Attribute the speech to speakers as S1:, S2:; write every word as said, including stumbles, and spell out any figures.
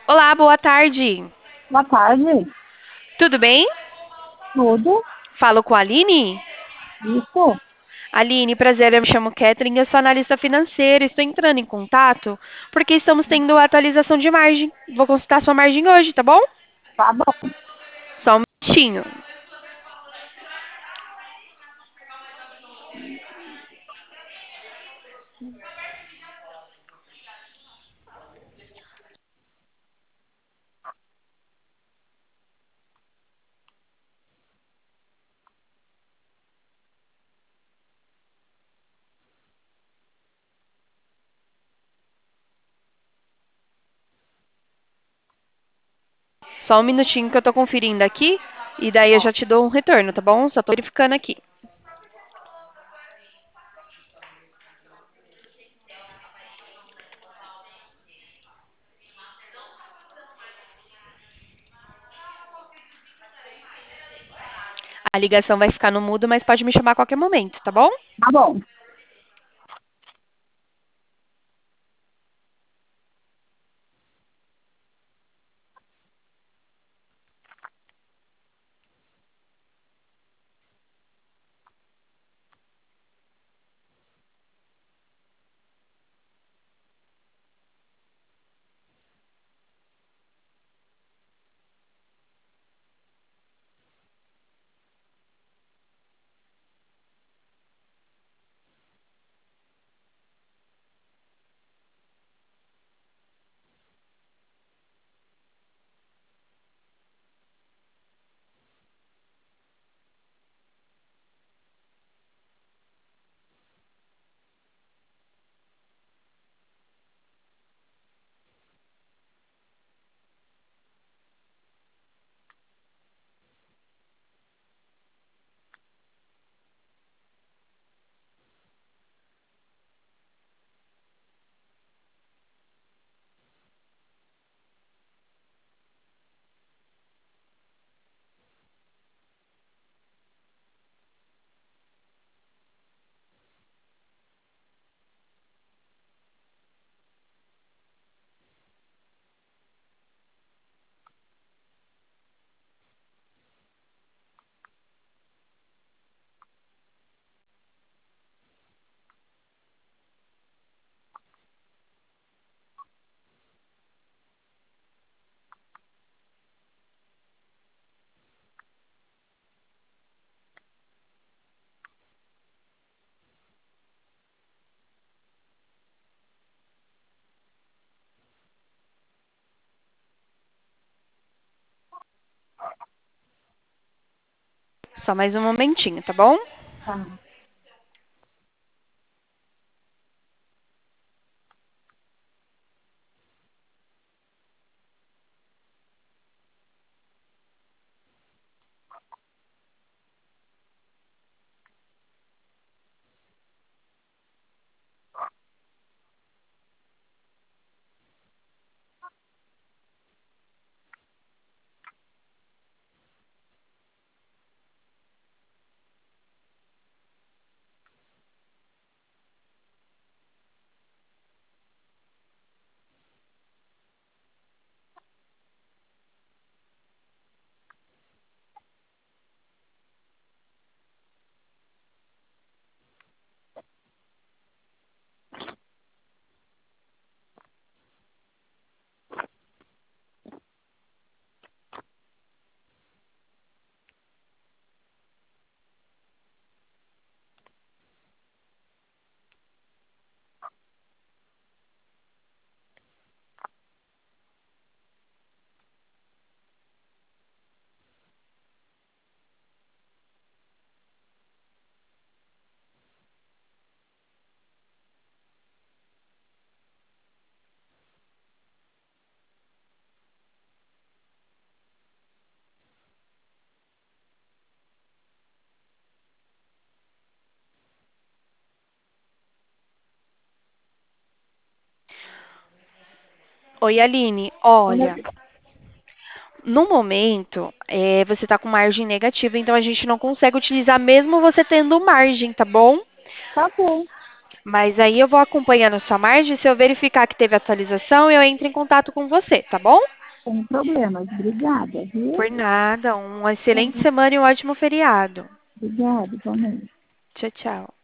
S1: Olá, boa tarde.
S2: Boa tarde.
S1: Tudo bem?
S2: Tudo?
S1: Falo com a Aline?
S2: Isso?
S1: Aline, prazer, eu me chamo Catherine, eu sou analista financeira. Estou entrando em contato porque estamos tendo atualização de margem. Vou consultar sua margem hoje, tá bom?
S2: Tá bom.
S1: Só um minutinho. Só um minutinho que eu tô conferindo aqui e daí eu
S2: Ó,
S1: já te dou um retorno, tá bom? Só tô verificando aqui. A ligação vai ficar no mudo, mas pode me chamar a qualquer momento, tá bom?
S2: tá bom.
S1: Só mais um momentinho, tá bom?
S2: Tá.
S1: Oi, Aline.
S2: Olha,
S1: Olha, no momento, é, você está com margem negativa, então a gente não consegue utilizar mesmo você tendo margem, tá bom?
S2: tá bom.
S1: Mas aí eu vou acompanhando a sua margem, se eu verificar que teve atualização, eu entro em contato com você, tá bom?
S2: Sem problemas. Obrigada,
S1: Por
S2: viu?
S1: nada. Uma excelente semana e um ótimo feriado.
S2: Obrigada, também.
S1: Tchau, tchau.